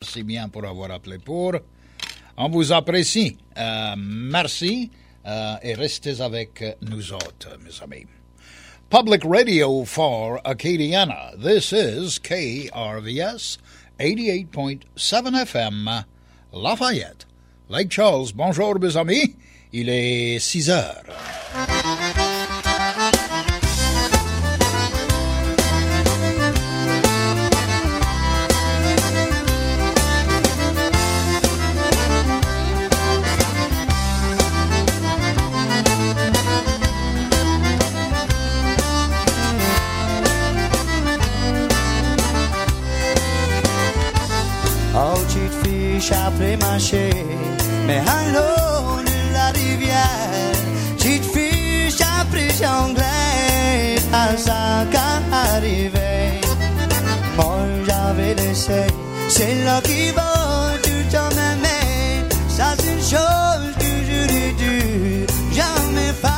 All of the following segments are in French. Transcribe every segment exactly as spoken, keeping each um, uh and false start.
merci bien pour avoir appelé pour. On vous apprécie. Euh, merci euh, et restez avec nous autres, mes amis. Public Radio for Acadiana. This is K R V S eighty-eight point seven F M, Lafayette. Lake Charles, bonjour, mes amis. Il est six heures. Oh, petite fiche après marché, mais allô de la rivière, petite fiche après jonglé, à ça qu'arrivé. Moi j'avais laissé, c'est là qui va tout en m'aimer. Ça c'est une chose que j'aurais dû jamais faire.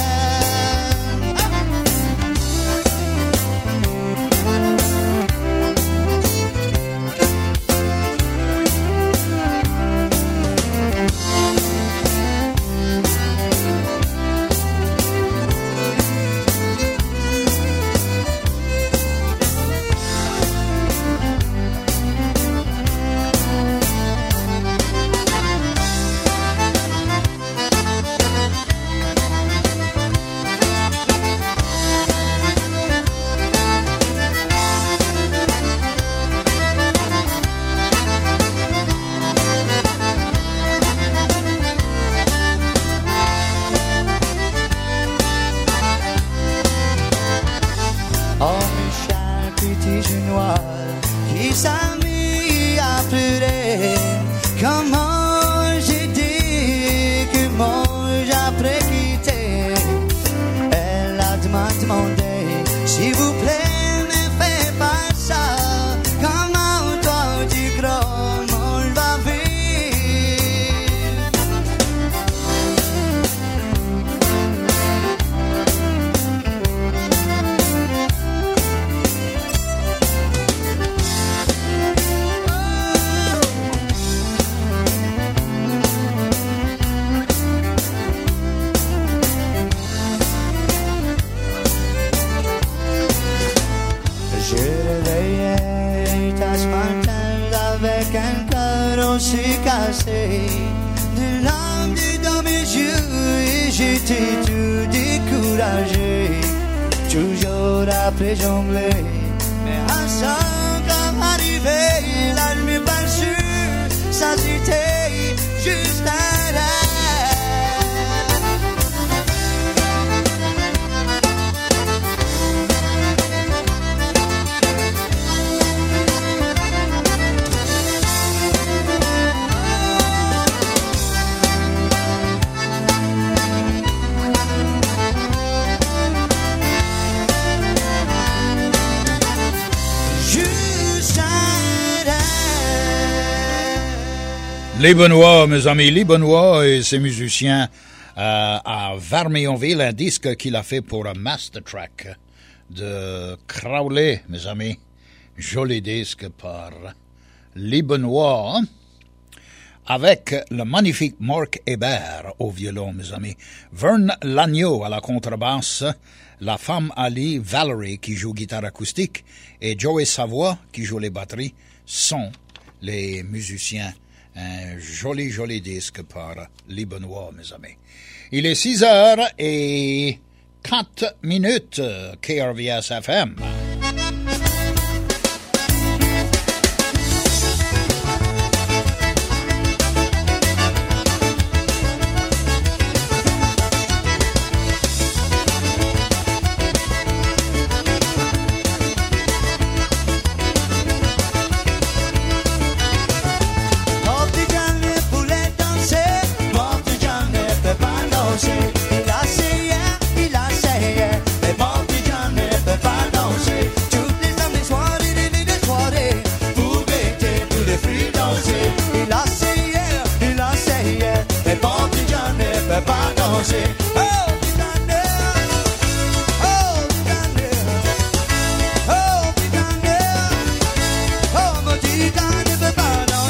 Qui s'est mis à pleurer. Comment j'ai dit que moi j'après quitté. Elle a demandé, s'il vous plaît, ne fais pas ça. Comment toi tu crois, moi je vais vivre. Avec un cœur aussi cassé, de larmes dans mes yeux et j'étais tout découragé. Toujours après jongler, mais à ça comme arrivé, là je m'ai pas su, ça c'était juste un rêve. Les Benoît, mes amis, les Benoît et ses musiciens euh, à Vermionville, un disque qu'il a fait pour un master track de Crowley, mes amis. Joli disque par les Benoît, avec le magnifique Marc Hébert au violon, mes amis. Vern Lagneau à la contrebasse, la femme Ali Valerie qui joue guitare acoustique et Joey Savoie qui joue les batteries sont les musiciens. Un joli, joli disque par les Benoît, mes amis. Il est six heures et quatre minutes, K R V S F M. Il a essayé, il a essayé, mais bon, tu n'en es pas danser. Toutes les samedis soirs, il est des soirées pour guetter tous les fruits dansés. Il a essayé, il a essayé, mais bon, tu n'en es pas danser. Oh, tu n'en es, oh, tu n'en es, oh, tu n'en es, oh, mon tu n'en es pas danser.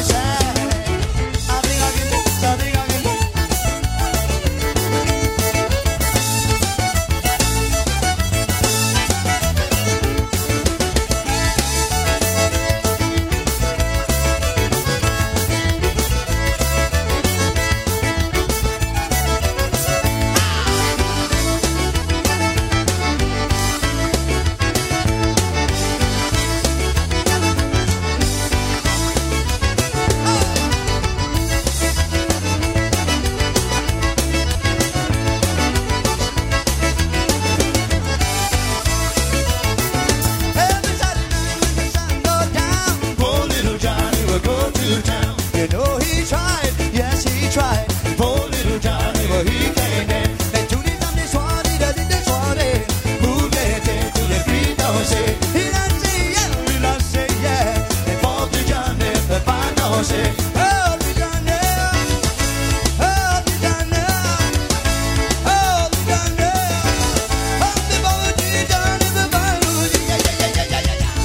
danser. Oh, Louisiana, oh, Louisiana, oh, Louisiana, oh, the body down in the body, yeah, yeah, yeah, yeah, yeah, yeah.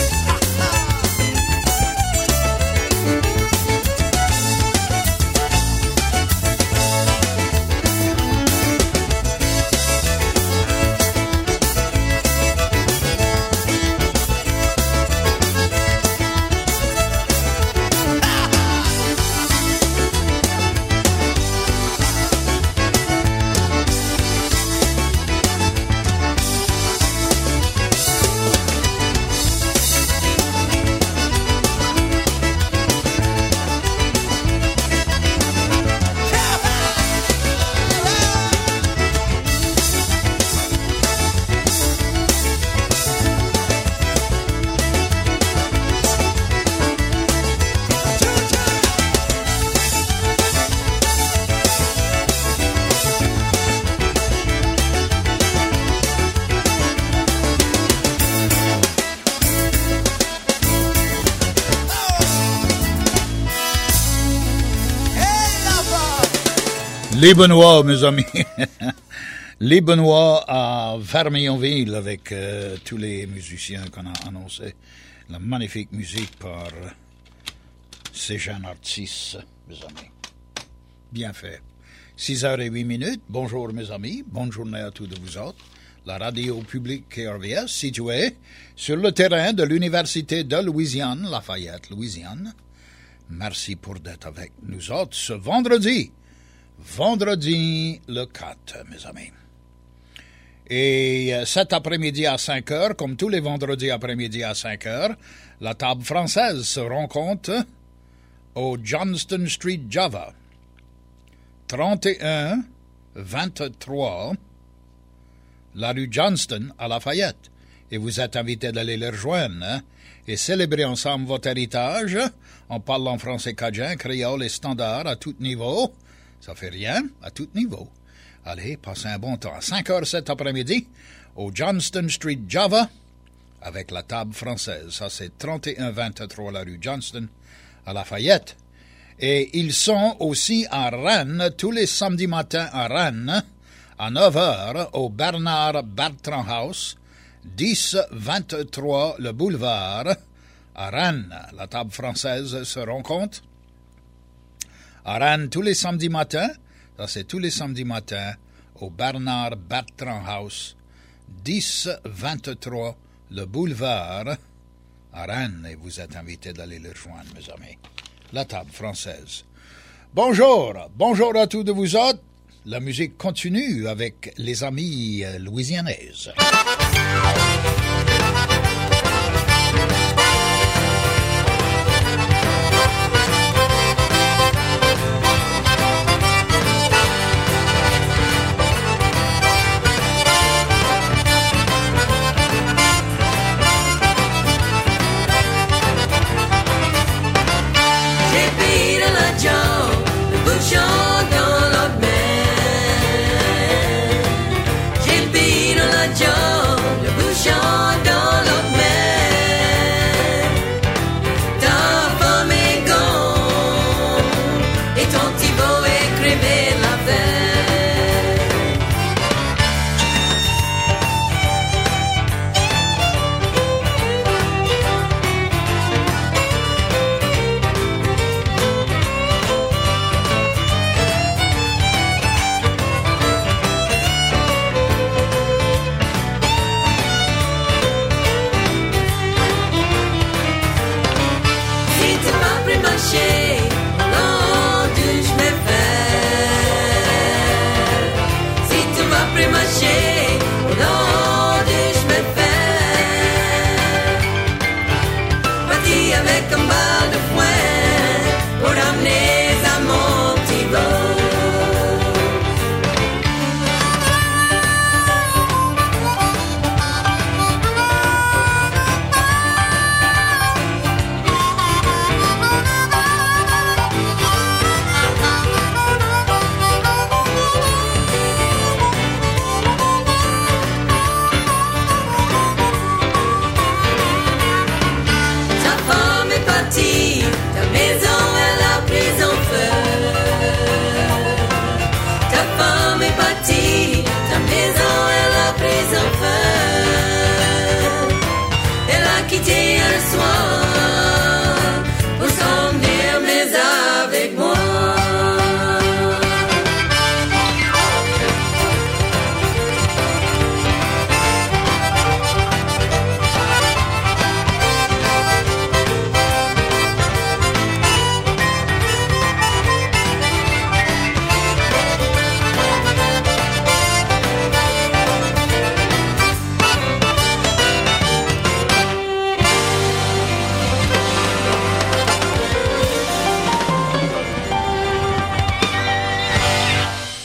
Les Benoît, mes amis. Les Benoît à Vermillonville avec euh, tous les musiciens qu'on a annoncés. La magnifique musique par euh, ces jeunes artistes, mes amis. Bien fait. six heures et huit minutes. Bonjour, mes amis. Bonne journée à tous de vous autres. La radio publique K R V S, située sur le terrain de l'Université de Louisiane, Lafayette, Louisiane. Merci pour d'être avec nous autres ce vendredi. Vendredi le quatre, mes amis. Et euh, cet après-midi à cinq heures, comme tous les vendredis après-midi à cinq heures, la table française se rencontre au Johnston Street Java, trente et un vingt-trois, la rue Johnston à Lafayette. Et vous êtes invités d'aller les rejoindre hein, et célébrer ensemble votre héritage en parlant français cajun, créole et standard à tout niveau. Ça fait rien, à tout niveau. Allez, passez un bon temps. À cinq heures cet après-midi, au Johnston Street Java, avec la table française. Ça, c'est trente et un vingt-trois, la rue Johnston, à Lafayette. Et ils sont aussi à Rennes, tous les samedis matins à Rennes, à neuf heures, au Bernard Bertrand House, dix vingt-trois, le boulevard, à Rennes. La table française se rencontre à Rennes tous les samedis matins, ça c'est tous les samedis matins, au Bernard Bertrand House, dix vingt-trois, le boulevard, à Rennes, et vous êtes invités d'aller le rejoindre, mes amis. La table française. Bonjour, bonjour à tous de vous autres. La musique continue avec les amis louisianaises. Show.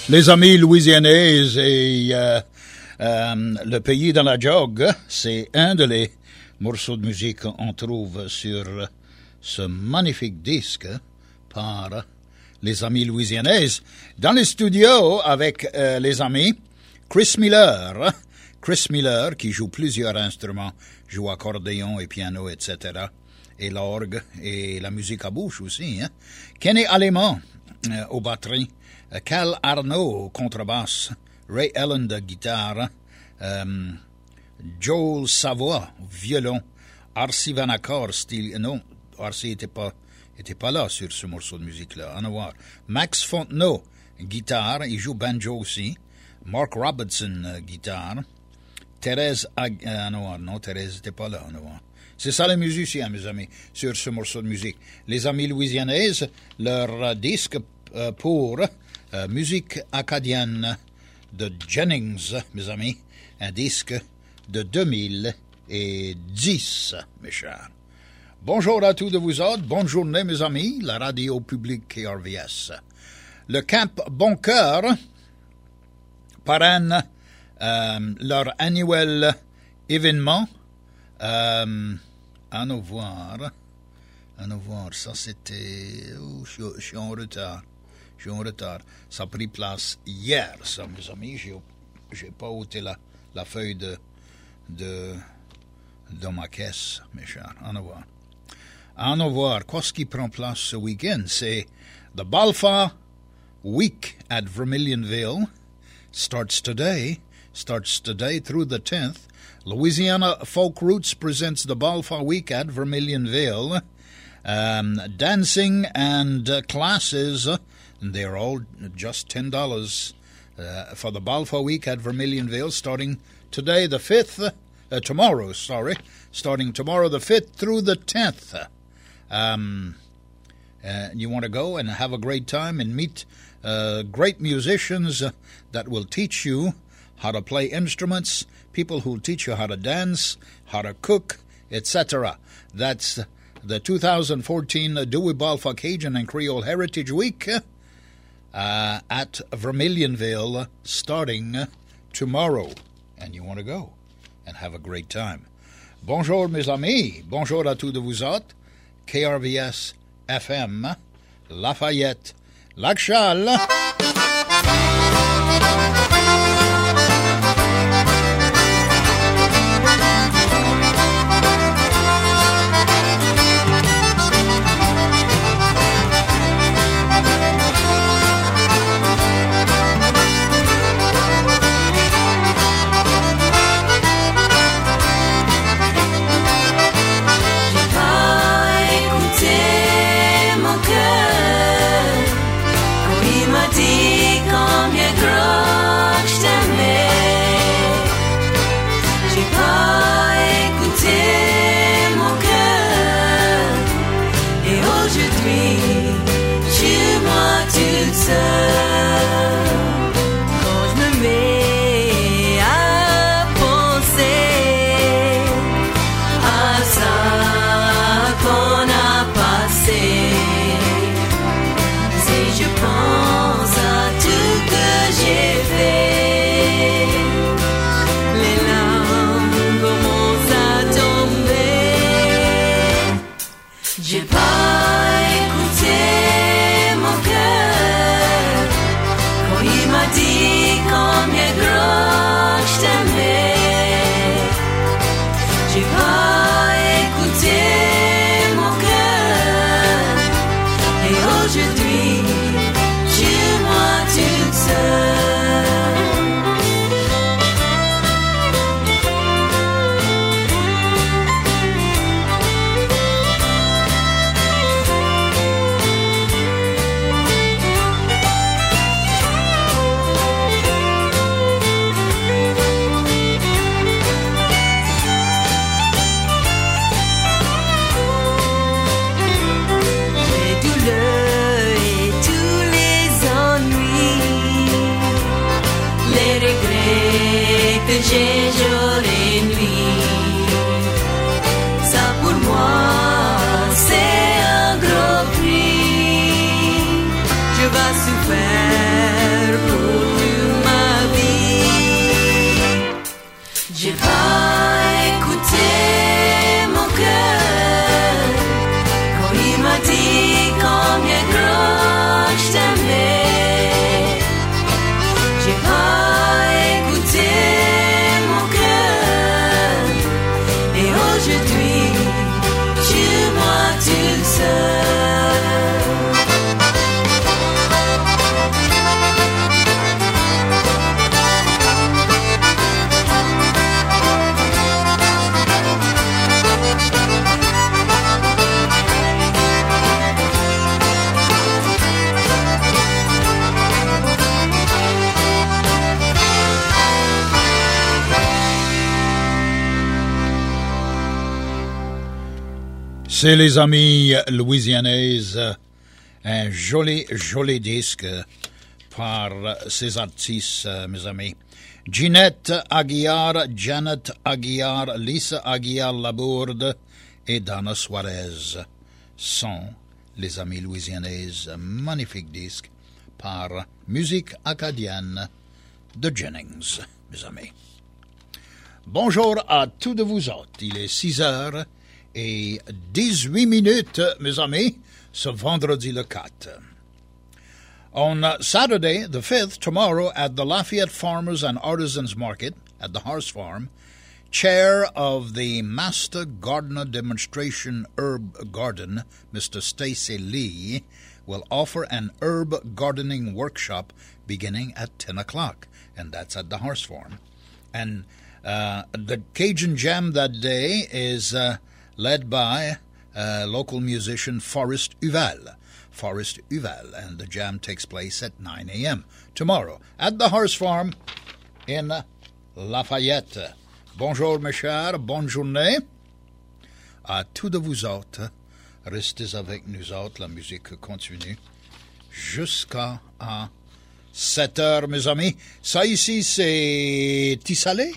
Les amis louisianais et euh, euh, le pays dans la jog, c'est un de les morceaux de musique qu'on trouve sur ce magnifique disque par les amis louisianais. Dans les studios avec euh, les amis Chris Miller, Chris Miller qui joue plusieurs instruments, joue accordéon et piano, et cetera, et l'orgue et la musique à bouche aussi. Hein? Kenny Allemand euh, aux batteries, Cal Arnaud au contrebasse, Ray Allen de guitare, euh, Joel Savoie au violon, Arsi Vanacor, style, non, Arsi était pas, était pas là sur ce morceau de musique-là, à voir. Max Fontenot, guitare, il joue banjo aussi, Mark Robertson, euh, guitare, Thérèse, Ag- euh, non, non, Thérèse n'était pas là, à voir. C'est ça les musiciens, mes amis, sur ce morceau de musique. Les amis louisianais, leur euh, disque euh, pour euh, musique acadienne de Jennings, mes amis, un disque de deux mille dix, mes chers. Bonjour à tous de vous autres, bonne journée, mes amis, la radio publique K R V S. Le Camp Bon Cœur parraine euh, leur annuel événement. Euh, à nous voir, à nous voir, ça c'était, oh, je, je suis en retard, je suis en retard, ça a pris place hier, ça, mes amis, j'ai, j'ai pas ôté la, la feuille de, de, de ma caisse, mes chers, à nous voir. À nous voir, qu'est-ce qui prend place ce week-end, c'est the Balfa Week at Vermilionville, starts today, starts today through the tenth. Louisiana Folk Roots presents the Balfa Week at Vermilionville. Um, dancing and uh, classes, uh, they're all just ten dollars uh, for the Balfa Week at Vermilionville, starting today the fifth, uh, tomorrow, sorry, starting tomorrow the fifth through the tenth. Um, uh, you want to go and have a great time and meet uh, great musicians uh, that will teach you how to play instruments, people who teach you how to dance, how to cook, et cetera. That's the two thousand fourteen Dewey Balfa Cajun and Creole Heritage Week uh, at Vermilionville starting tomorrow. And you want to go and have a great time. Bonjour mes amis, bonjour à tous de vous autres. K R V S F M, Lafayette, Lac-Charles. Mon cœur, quand il m'a dit C'est les amis louisianaises, un joli, joli disque par ces artistes, mes amis. Ginette Aguiar, Janet Aguiar, Lisa Aguiar-Labourde et Donna Suarez sont les amis louisianaises. Magnifique disque par Musique acadienne de Jennings, mes amis. Bonjour à tous de vous autres. Il est six heures et dix-huit minutes, mes amis, ce vendredi le quatre. On Saturday, the fifth, tomorrow, at the Lafayette Farmers and Artisans Market at the Horse Farm, Chair of the Master Gardener Demonstration Herb Garden, Mister Stacy Lee, will offer an herb gardening workshop beginning at ten o'clock, and that's at the Horse Farm. And uh, the Cajun Jam that day is uh, led by uh, local musician Forrest Uval. Forrest Uval, and the jam takes place at nine a.m. tomorrow at the Horse Farm in Lafayette. Bonjour mes chers, bonne journée. À tous de vous autres, restez avec nous autres, la musique continue jusqu'à sept heures, mes amis. Ça ici, c'est Tissalé.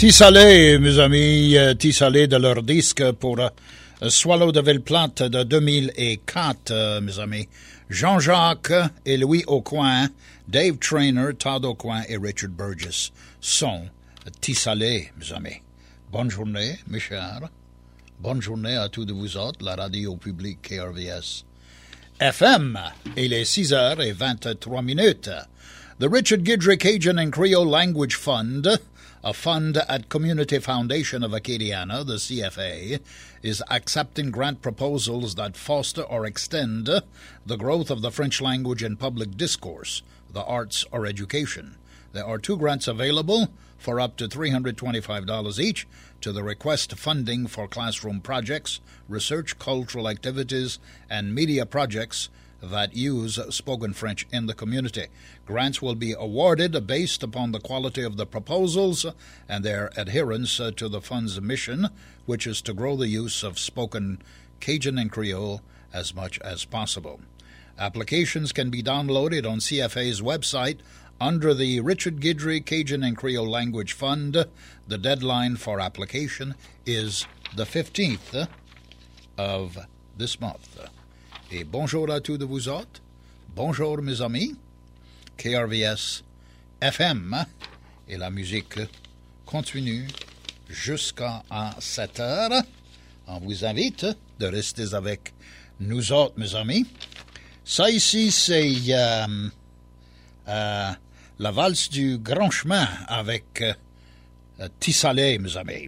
Tissalé, mes amis, euh, Tissalé de leur disque pour euh, Swallow de Ville-Plate de deux mille quatre, euh, mes amis. Jean-Jacques et Louis Aucoin, Dave Traynor, Todd Aucoin et Richard Burgess sont Tissalé, mes amis. Bonne journée, mes chers. Bonne journée à tous de vous autres, la radio publique K R V S F M. Il est six heures vingt-trois minutes. The Richard Guidry Cajun and Creole Language Fund, a fund at Community Foundation of Acadiana, the C F A, is accepting grant proposals that foster or extend the growth of the French language in public discourse, the arts, or education. There are two grants available for up to three hundred twenty-five dollars each to the request funding for classroom projects, research, cultural activities, and media projects that use spoken French in the community. Grants will be awarded based upon the quality of the proposals and their adherence to the fund's mission, which is to grow the use of spoken Cajun and Creole as much as possible. Applications can be downloaded on C F A's website under the Richard Guidry Cajun and Creole Language Fund. The deadline for application is the fifteenth of this month. Et bonjour à tous de vous autres. Bonjour mes amis. K R V S F M. Et la musique continue jusqu'à sept heures. On vous invite de rester avec nous autres, mes amis. Ça ici, c'est euh, euh, la valse du Grand Chemin avec euh, Tissalé, mes amis.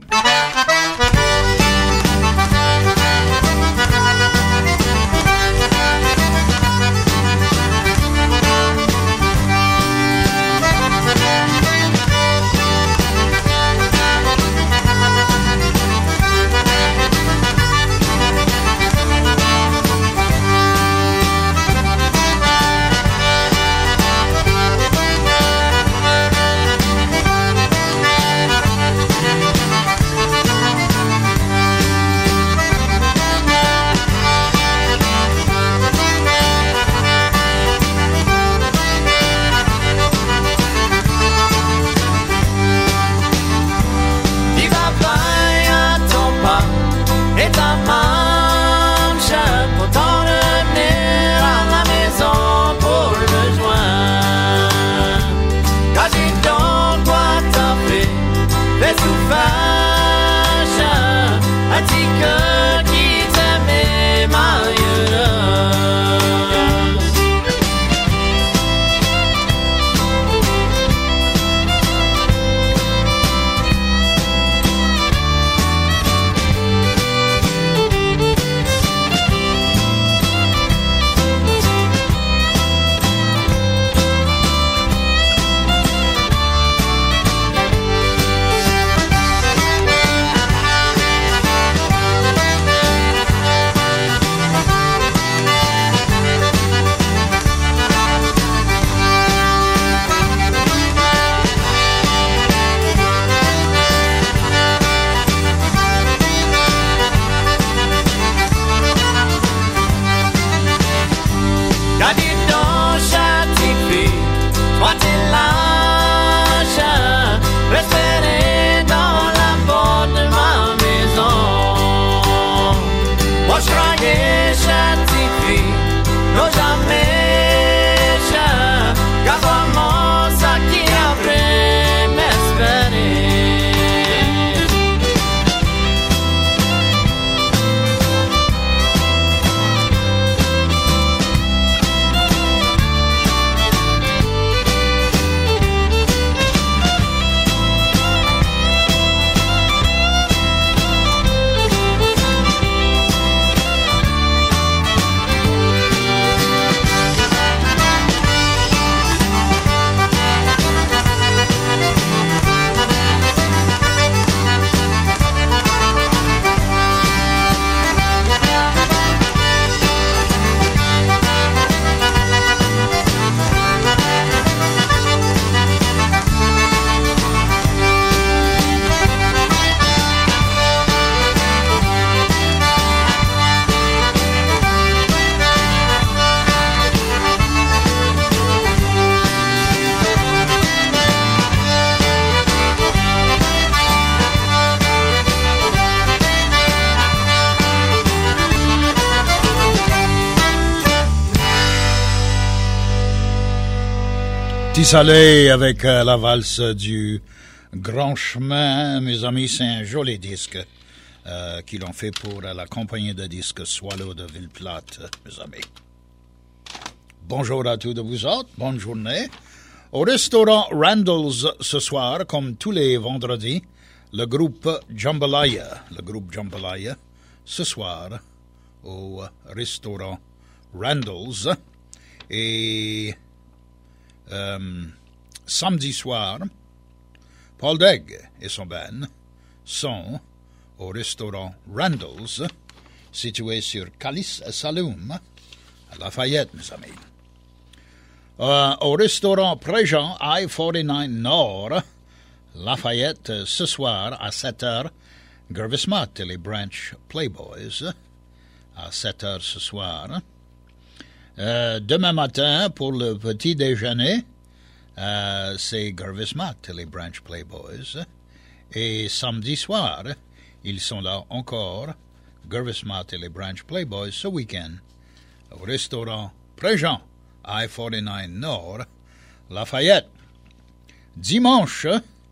Petit Soleil avec euh, la valse du Grand Chemin, mes amis, c'est un joli disque euh, qu'ils ont fait pour euh, la compagnie de disques Swallow de Ville-Plate, mes amis. Bonjour à tous de vous autres, bonne journée. Au restaurant Randall's ce soir, comme tous les vendredis, le groupe Jambalaya, le groupe Jambalaya, ce soir au restaurant Randall's. Et euh, samedi soir, Paul Degg et son band sont au restaurant Randall's, situé sur Calice Saloum, à Lafayette, mes amis. Euh, au restaurant Préjean, I quarante-neuf Nord, Lafayette, ce soir à sept heures, Gervis Mott et les Branch Playboys, à sept heures ce soir. Euh, demain matin, pour le petit déjeuner, euh, c'est Gervis Mott et les Branch Playboys. Et samedi soir, ils sont là encore, Gervis Mott et les Branch Playboys, ce week-end, au restaurant Préjean, I quarante-neuf Nord, Lafayette. Dimanche,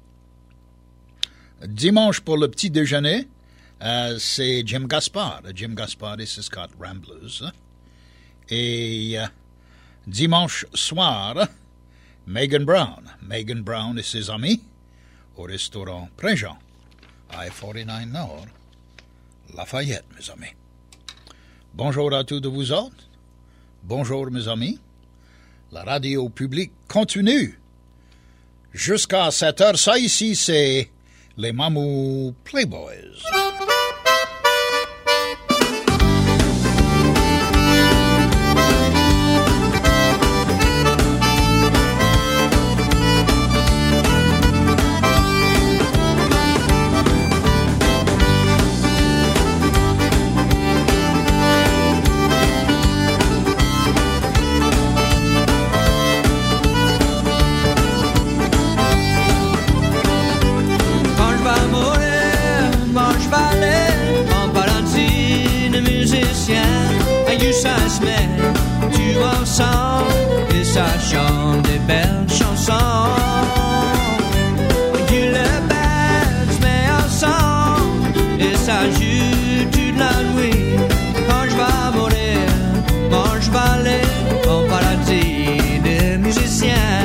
dimanche pour le petit déjeuner, euh, c'est Jim Gaspard. Jim Gaspard et ses Scott Ramblers. Et euh, dimanche soir, Megan Brown. Megan Brown et ses amis au restaurant Préjean, I quarante-neuf Nord, Lafayette, mes amis. Bonjour à tous de vous autres. Bonjour, mes amis. La radio publique continue jusqu'à sept heures. Ça ici, c'est les Mamou Playboys. Et ça chante des belles chansons. You le bête se met ensemble et ça joue toute la nuit. Quand je vais mourir, quand je vais aller en paradis de musiciens.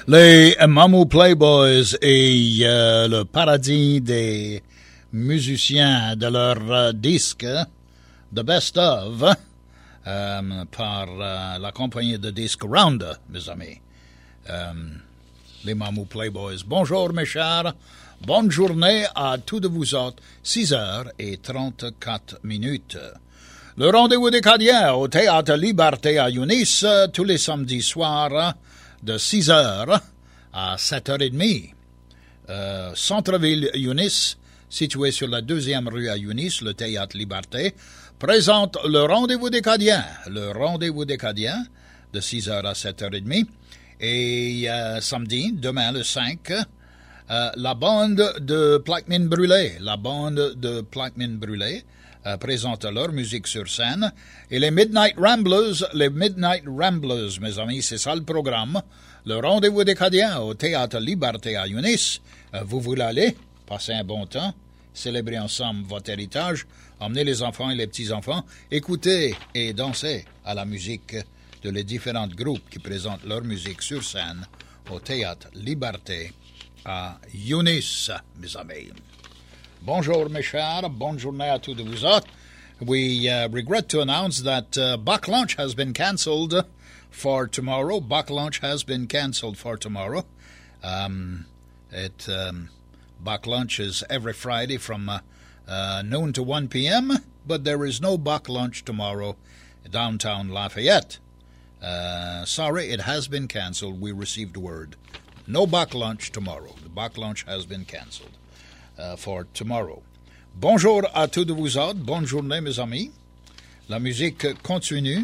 Les Mamou Playboys et euh, le paradis des musiciens de leur euh, disque The Best Of euh, par euh, la compagnie de disques Rounder, mes amis. Euh, les Mamou Playboys. Bonjour mes chers, bonne journée à tous de vous autres, six heures trente-quatre minutes. Le rendez-vous des Cadiens au Théâtre Liberté à Yunis tous les samedis soirs de six heures à sept heures trente. Euh, Centre-ville Yunis, situé sur la deuxième rue à Yunis, le Théâtre Liberté, présente le rendez-vous des Cadiens. Le rendez-vous des Cadiens de six heures à sept heures trente. Et euh, samedi, demain le cinq, euh, la bande de Plaquemine Brûlé, la bande de Plaquemine Brûlé, Euh, présente leur musique sur scène. Et les Midnight Ramblers, les Midnight Ramblers, mes amis, c'est ça le programme. Le rendez-vous des Cadiens au Théâtre Liberté à Yunis. Euh, vous voulez aller, passer un bon temps, célébrer ensemble votre héritage, emmener les enfants et les petits-enfants, écouter et danser à la musique de les différents groupes qui présentent leur musique sur scène au Théâtre Liberté à Yunis, mes amis. Bonjour, mes chers. Bonne journée à tous de vous autres. We uh, regret to announce that uh, Buck Lunch has been cancelled for tomorrow. Buck Lunch has been cancelled for tomorrow. Um, it, um, Buck Lunch is every Friday from uh, uh, noon to one p.m., but there is no Buck Lunch tomorrow downtown Lafayette. Uh, sorry, it has been cancelled. We received word. No Buck Lunch tomorrow. The Buck Lunch has been cancelled. Uh, for tomorrow. Bonjour à tous de vous autres. Bonne journée, mes amis. La musique continue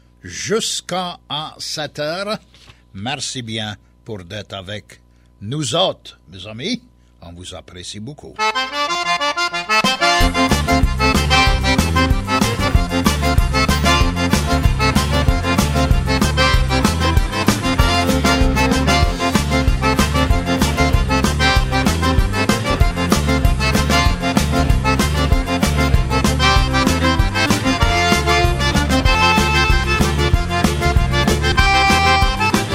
jusqu'à sept heures. Merci bien pour d'être avec nous autres, mes amis. On vous apprécie beaucoup.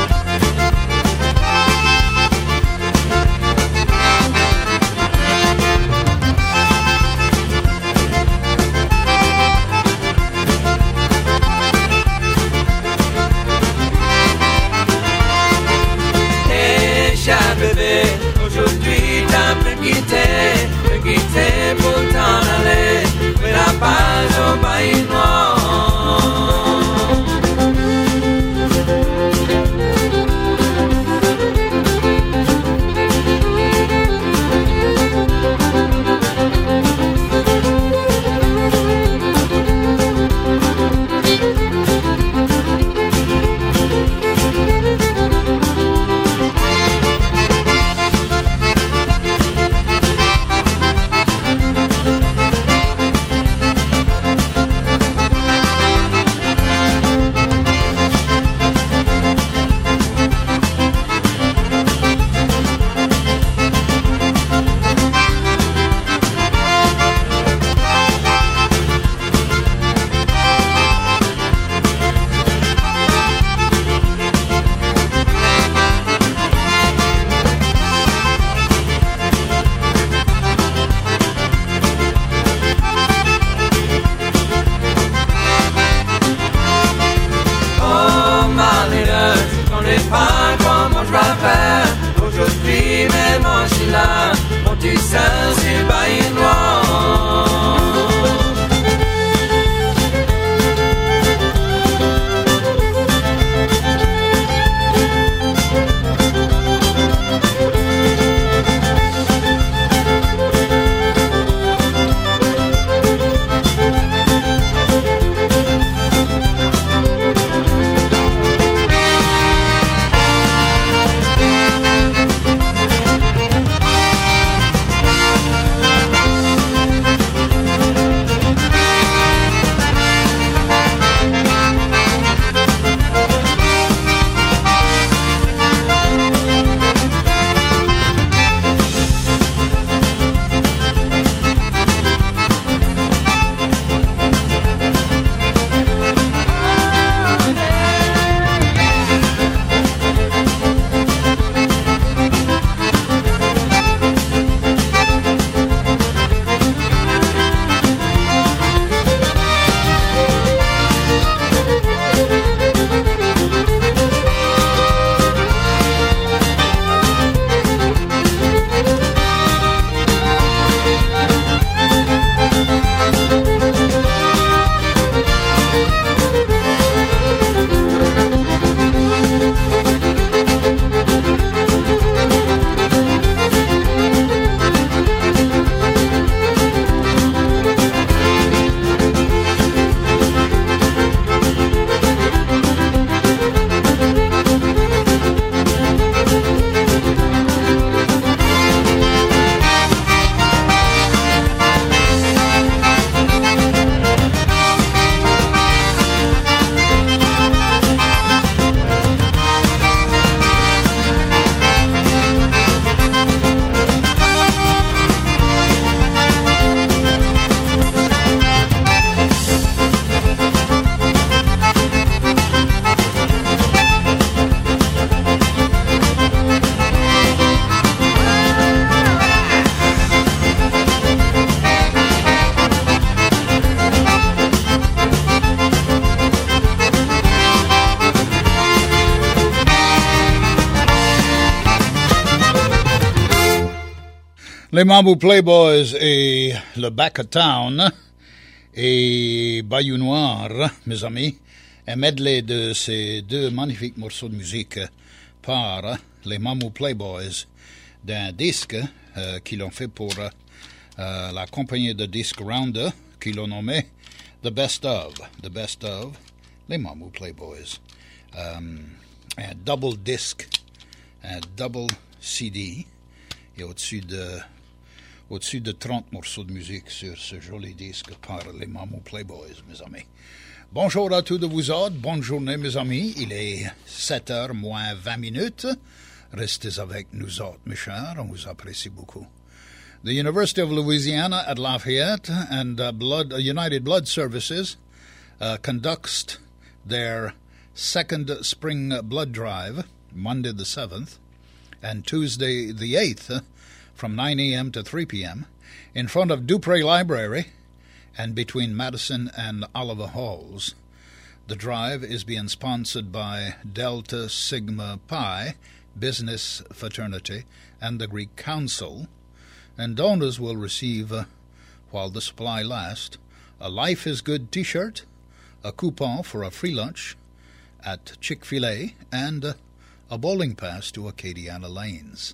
Thank you. Les Mambo Playboys et le Back of Town et Bayou Noir, mes amis, un medley de ces deux magnifiques morceaux de musique par les Mambo Playboys d'un disque euh, qu'ils ont fait pour euh, la compagnie de disques Rounder, qu'ils l'ont nommé The Best Of, The Best Of, les Mambo Playboys. Um, un double disc, un double C D, et au-dessus de au-dessus de trente morceaux de musique sur ce joli disque par les Mambo Playboys, mes amis. Bonjour à tous de vous autres, bonne journée, mes amis. Il est sept heures moins vingt minutes. Restez avec nous autres, mes chers, on vous apprécie beaucoup. The University of Louisiana at Lafayette and uh, Blood, uh, United Blood Services uh, conducts their second spring blood drive, Monday the seventh, and Tuesday the eighth, from nine a.m. to three p.m., in front of Dupree Library and between Madison and Oliver Halls. The drive is being sponsored by Delta Sigma Pi Business Fraternity and the Greek Council, and donors will receive, uh, while the supply lasts, a Life is Good t-shirt, a coupon for a free lunch at Chick-fil-A, and uh, a bowling pass to Acadiana Lanes.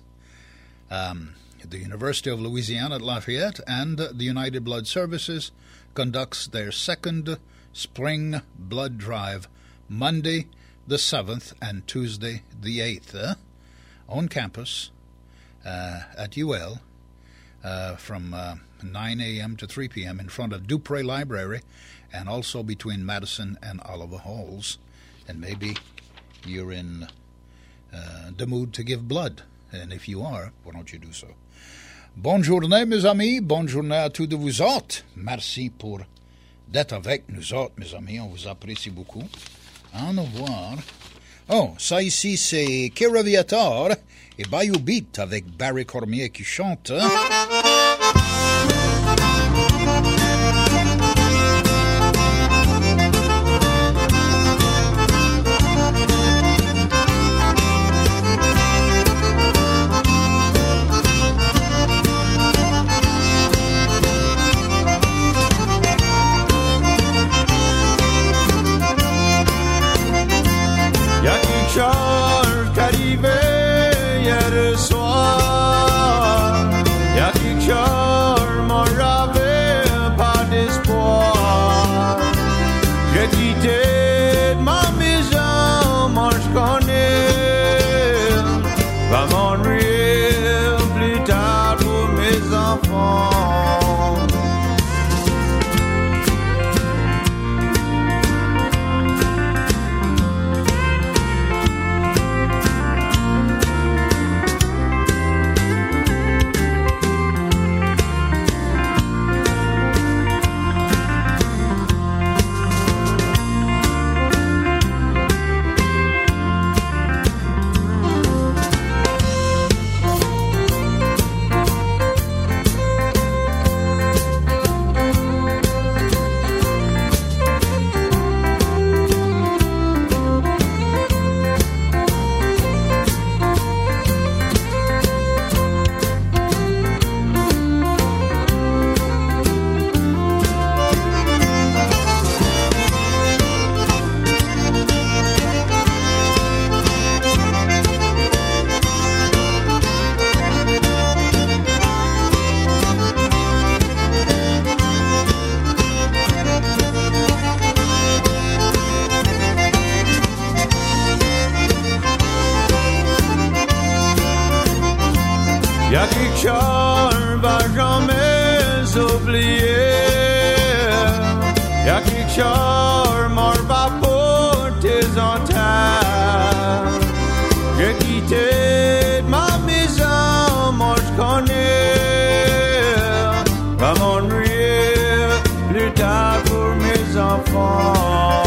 Um, the University of Louisiana at Lafayette and uh, the United Blood Services conducts their second spring blood drive Monday the seventh and Tuesday the eighth uh, on campus uh, at U L uh, from uh, nine a.m. to three p.m. in front of Dupree Library and also between Madison and Oliver Halls. And maybe you're in uh, the mood to give blood. And if you are, why don't you do so? Bonne journée, mes amis. Bonne journée à tous de vous autres. Merci pour d'être avec nous autres, mes amis. On vous apprécie beaucoup. À nous voir. Oh, ça ici, c'est Kira Viator et Bayou Beat avec Barry Cormier qui chante. Charles qu'arrivait hier soir, y'a quelque chose m'en avait pas d'espoir. J'ai quitté de ma maison, moi je connais, va m'ennuyer plus tard pour mes enfants. Y'a quelque chose va jamais oublier. Y'a quelque chose m'en va porter en terre. J'ai quitté ma maison, moi je connais. Va m'ennuyer plus tard pour mes enfants.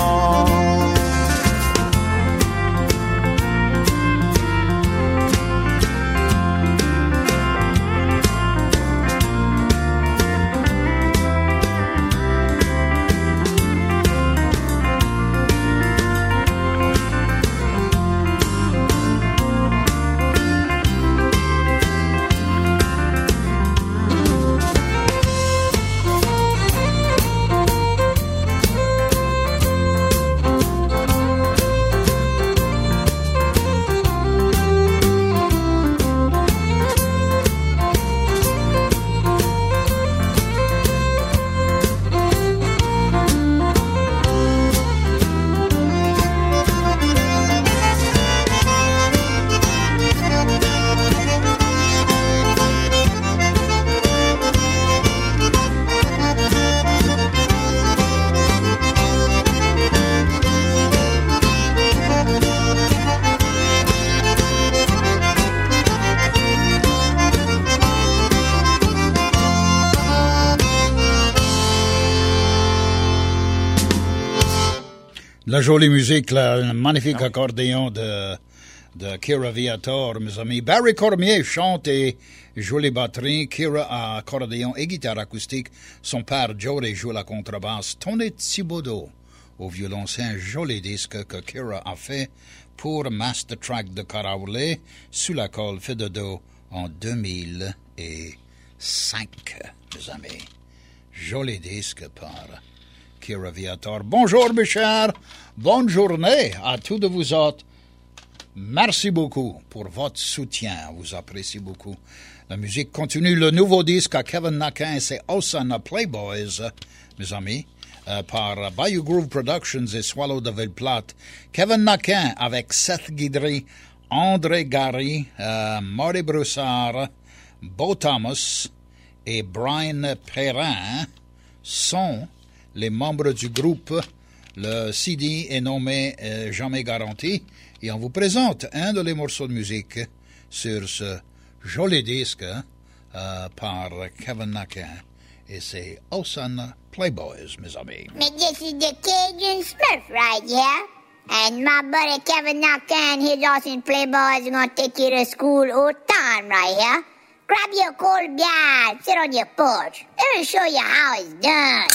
La jolie musique, là, un magnifique accordéon de, de Kira Viator, mes amis. Barry Cormier chante et joue les batteries. Kira a accordéon et guitare acoustique. Son père, Jory, joue la contrebasse. Tony Thibodeau au violoncelle. Un joli disque que Kira a fait pour Master Track de Karaoulé sous la colle Fedodo en deux mille cinq, mes amis. Joli disque par Kira Viator. Bonjour, mes chers. Bonne journée à tous de vous autres. Merci beaucoup pour votre soutien. Vous appréciez beaucoup. La musique continue. Le nouveau disque à Kevin Naquin, c'est Osana Playboys, mes amis, euh, par Bayou Groove Productions et Swallow de Ville-Plate. Kevin Naquin avec Seth Guidry, André Gary, euh, Maury Broussard, Beau Thomas et Brian Perrin sont les membres du groupe. Le C D est nommé euh, Jamais Garanti et on vous présente un de les morceaux de musique sur ce joli disque euh, par Kevin Naquin et c'est Osana Playboys, mes amis. Mais this is the Cajun Smurf right here. And my buddy Kevin Naquin, his Austin Playboys are gonna take you to school all time right here. Grab your cold beer, sit on your porch. Let me show you how it's done.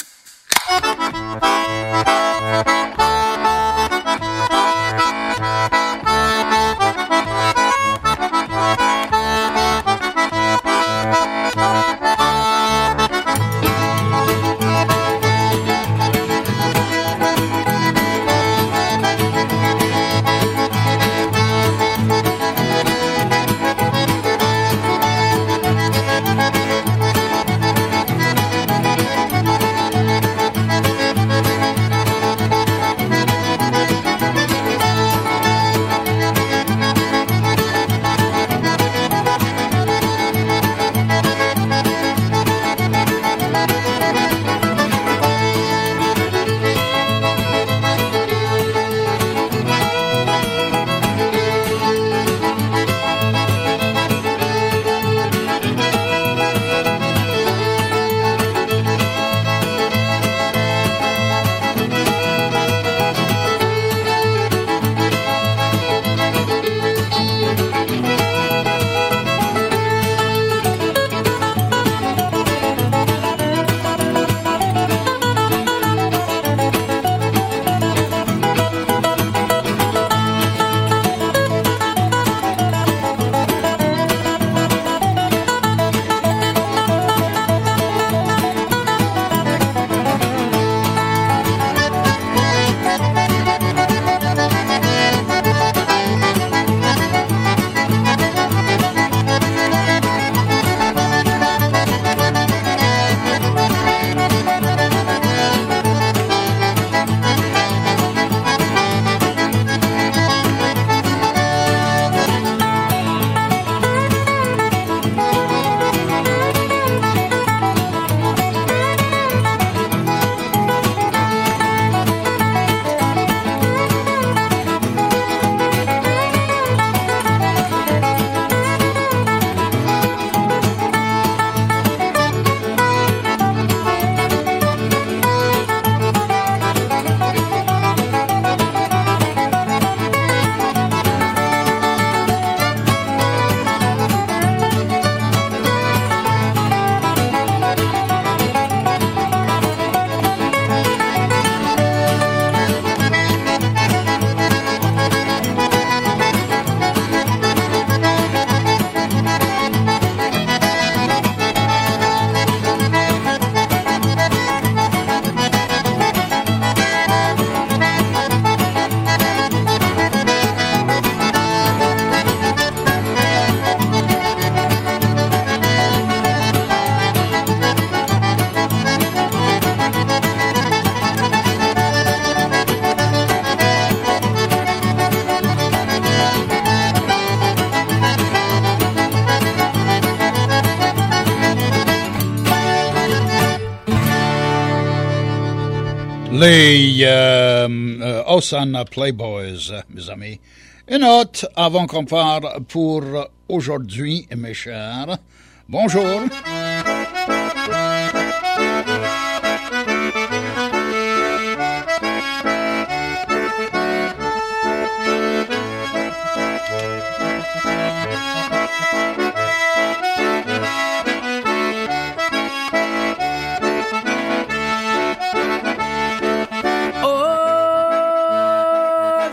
Les euh, euh, Osana Playboys, mes amis. Une note avant qu'on part pour aujourd'hui, mes chers. Bonjour.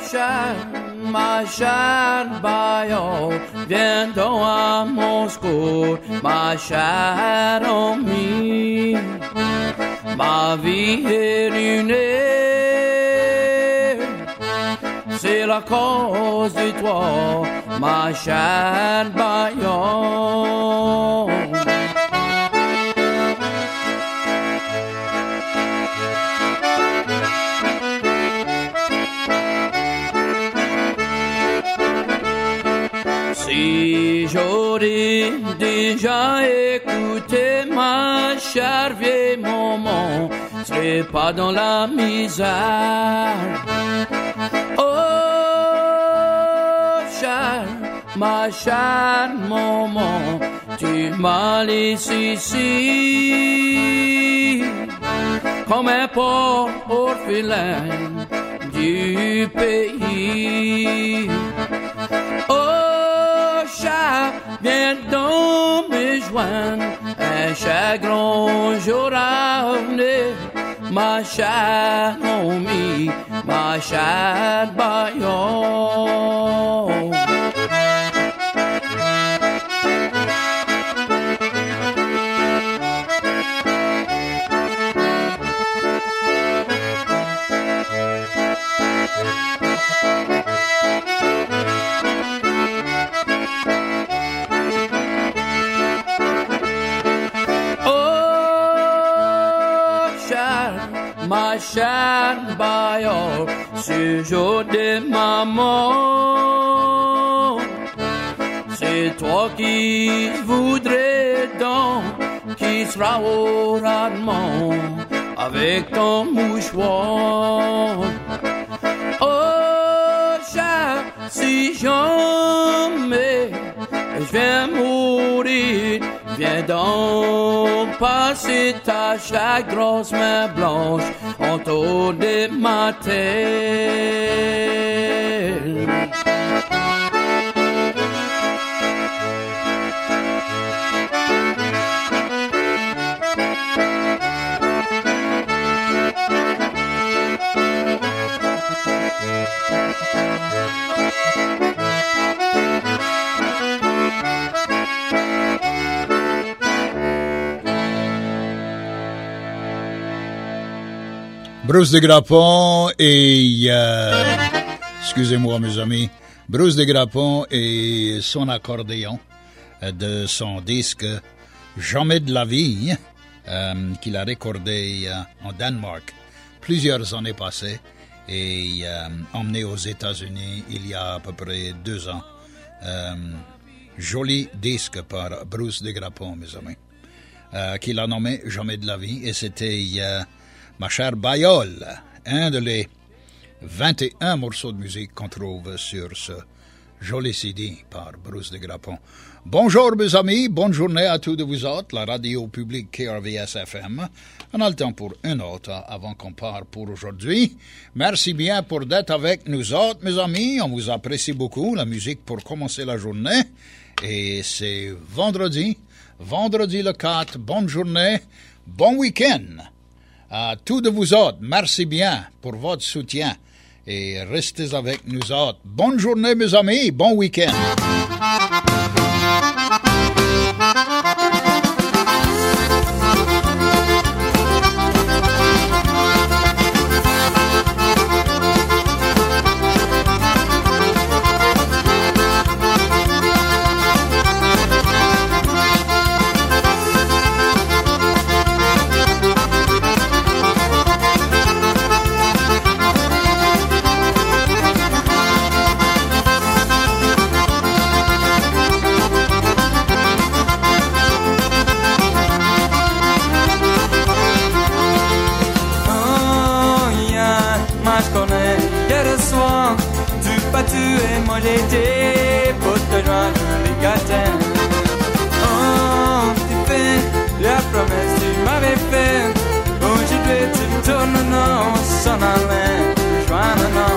chère, ma chère Bayo, viens donc à mon secours, ma chère amie. Ma vie est ruinée, c'est la cause de toi, ma chère Bayo. Si j'aurais déjà écouté ma chère vieille maman, je serais pas dans la misère. Oh, chère, ma chère maman, tu m'as laissé ici comme un pauvre orphelin du pays. Oh, chat, viens donc me joindre, un chagrin jour à venir, ma chère amie, ma chère Bayon. Ma chère Bayo, ce jour de maman, c'est toi qui voudrais donc, qui sera au rendement avec ton mouchoir. Oh, chère, si jamais je viens mourir, viens donc passer ta chaque grosse main blanche autour de ma tête. Bruce de Grappon et euh, excusez-moi mes amis, Bruce de Grappon et son accordéon de son disque Jamais de la vie euh, qu'il a recordé euh, en Danemark plusieurs années passées et euh, emmené aux États-Unis il y a à peu près deux ans. Euh, joli disque par Bruce de Grappon mes amis, euh, qu'il a nommé Jamais de la vie, et c'était euh, ma chère Bayol, un de les vingt et un morceaux de musique qu'on trouve sur ce joli C D par Bruce de Grappon. Bonjour mes amis, bonne journée à tous de vous autres, la radio publique K R V S F M. On a le temps pour une autre avant qu'on parte pour aujourd'hui. Merci bien pour d'être avec nous autres mes amis, on vous apprécie beaucoup, la musique pour commencer la journée. Et c'est vendredi, vendredi le quatre, bonne journée, bon week-end. À tous de vous autres, merci bien pour votre soutien et restez avec nous autres. Bonne journée mes amis, bon week-end. L'été pour te joindre les gâteaux. Oh, tu fais la promesse que tu m'avais faite. Aujourd'hui tu me tournes non, s'en aller, joindre non.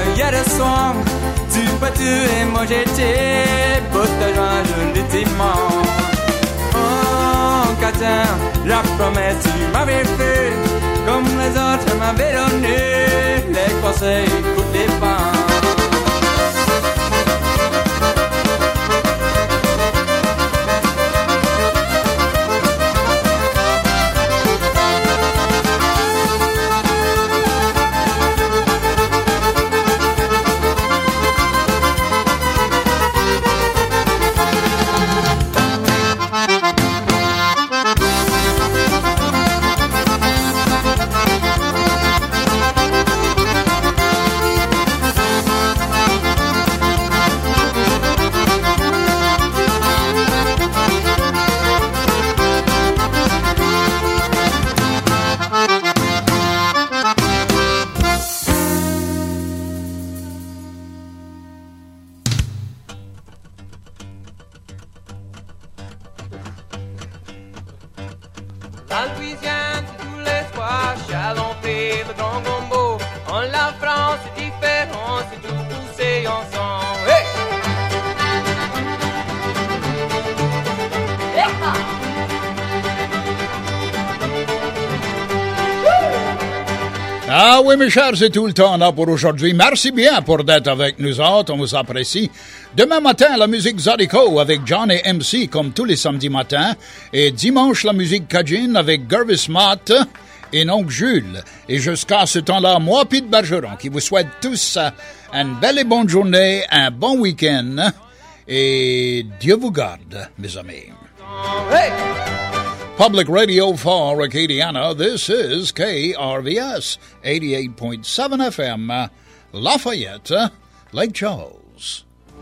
hier soir, tu peux tuer, moi j'étais pour te joindre ultimement. Oh, Catin, la promesse tu m'avais fait, comme les autres m'avaient donné, les conseils, écoute les pas. Ah oui, mes chers, c'est tout le temps là pour aujourd'hui. Merci bien pour d'être avec nous autres, on vous apprécie. Demain matin, la musique Zydeco avec John et M C comme tous les samedis matins. Et dimanche, la musique Cajun avec Gervis Mott et Oncle Jules. Et jusqu'à ce temps-là, moi, Pete Bergeron, qui vous souhaite tous une belle et bonne journée, un bon week-end. Et Dieu vous garde, mes amis. Hey! Public Radio for Acadiana, this is K R V S, eighty-eight point seven F M, Lafayette, Lake Charles.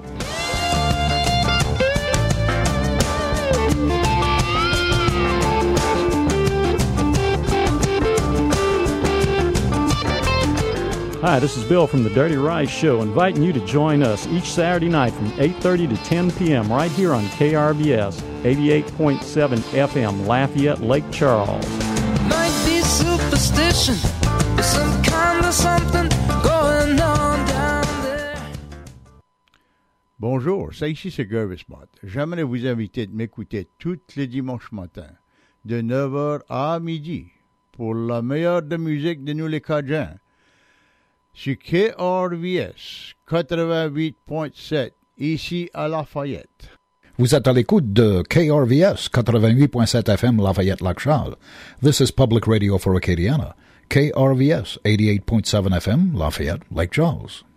Hi, this is Bill from the Dirty Rice Show, inviting you to join us each Saturday night from eight thirty to ten p.m. right here on K R V S, eighty-eight point seven F M, Lafayette, Lake Charles. Might be superstition, some kind of something going on down there. Bonjour, ça ici c'est Gervis Mott. J'aimerais vous inviter de m'écouter tous les dimanches matins, de neuf heures à midi, pour la meilleure de musique de nous les Cajuns. Sur K R V S quatre-vingt-huit point sept, ici à Lafayette. Vous êtes à l'écoute de K R V S quatre-vingt-huit point sept F M Lafayette, Lake Charles. This is Public Radio for Acadiana. K R V S eighty-eight point seven F M Lafayette, Lake Charles.